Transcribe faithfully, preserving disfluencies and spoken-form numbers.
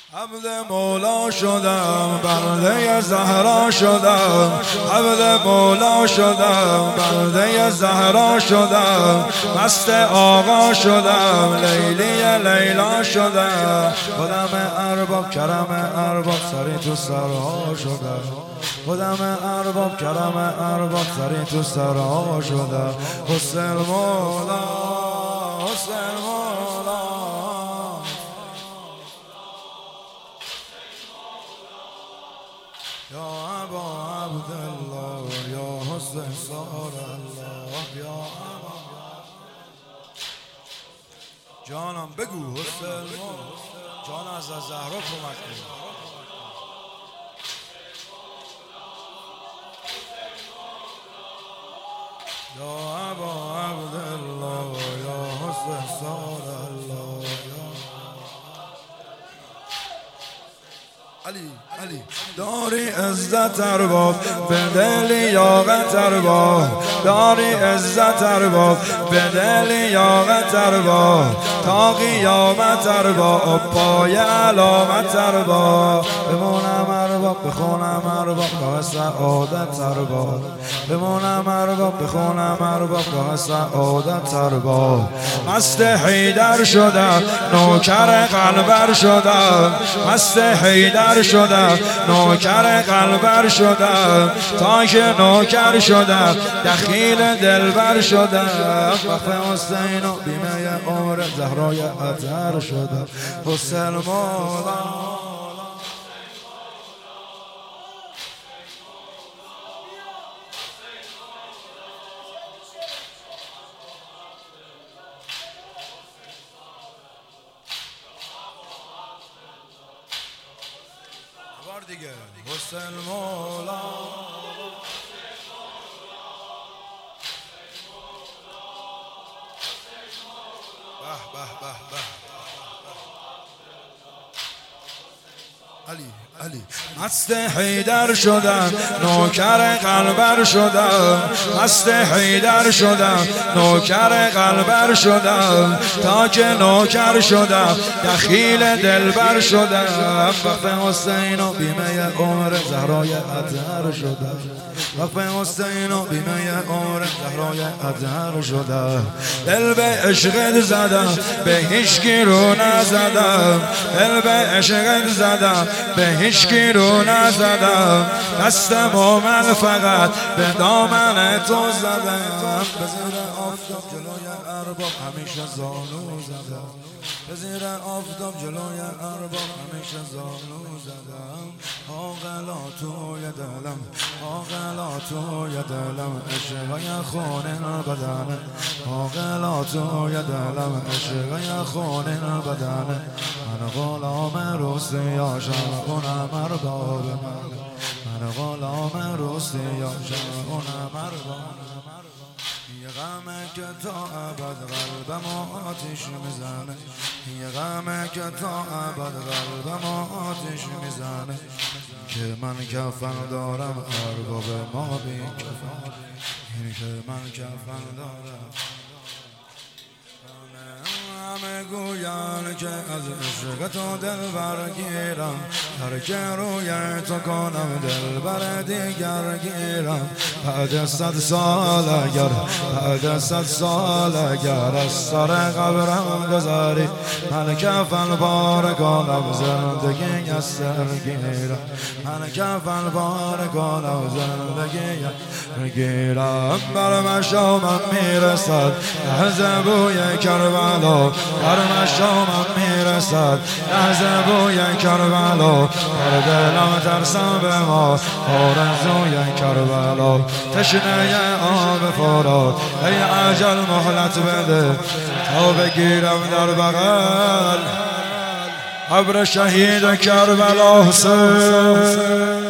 عبد مولا شدم، بنده زهرا شدم. عبد مولا شدم، بنده زهرا شدم. مست آقا شدم، لیلی لیلا شدم. خودم ارباب کرم ارباب، سری تو سرها شدم. خودم ارباب کرم ارباب، سری تو سرها شدم. حسین مولا، حسین مولا، یا ابا عبدالله، یا حسین سار الله، یا ابا. جانم بگو حسین مولا، جان از زهرا کمک کن. یا ابا عبدالله، یا حسین سار الله، یا علی علی. داری عزت ارباب، به دل یاقت ارباب. داری عزت ارباب، به دل یاقت ارباب. تا قیامت ارباب، پای علامت ارباب. بمونم ارباب، بخونم ارباب، راه سعادت ارباب. بمونم ارباب، بخونم ارباب، راه سعادت ارباب. مست حیدر شدم، نوکر قلبر شدم. مست حیدر شدم، نوکر قلبر شدم. تا که نوکر شدم، دخیل دلبر شدم. وقت حسین و بیمه عمر زهرای اطهر شدم. حسین مولا، بار دیگه حسین مولا. به به به به. علی علی. مست حیدر شدم، نوکر قلبر شدم. مست حیدر شدم، نوکر قلبر شدم. تا که نوکر شدم، دخیل دلبر شدم. وقت حسین و بیمه عمر زهرای اطهر شدم. وقت حسین و بیمه عمر زهرای اطهر شدم. دل به عشقت زدم، به هیچکی رو نزدم. دل به عشقت زدم، به هیچکی رو نزدم. دست مومن فقط به دامن تو زدم. به زیر آفتاب جلوی ارباب همیشه زانو زدم. به زیر آفتاب جلوی ارباب همیشه زانو زدم. آقلا توی دلم، آقلا توی دلم، عشقای خونه بدنه. آقلا توی دلم، عشقای خونه بدنه. من غلام روسیاشم، اونم ارباب من. من غلام روسیاشم، اونم ارباب. یه غمه که تا ابد قلبم آتیش میزنه. یه غمه که تا ابد قلبم آتیش میزنه. که من کفن دارم، ارباب ما بی کفن. این که من کفن دارم. همه گوین که از عشق تو دل برگیرم. هر که روی تو کنم، دل بر دیگر گیرم. بعد صد سال اگر، بعد صد سال اگر از سر قبرم گذاری، من کفن بار کنم، زندگی از سر گیرم. من کفن بار کنم، زندگی گیرم. بر مشامم میرسد لحظه بوی کربلا. بر مشامم میرسد لحظه بوی کربلا. در دلم ترسم به ما، آرزوی کربلا. تشنه آب فرات، ای اجل مهلت بده، تا بگیرم در بغل قبر شهید کربلا. حسین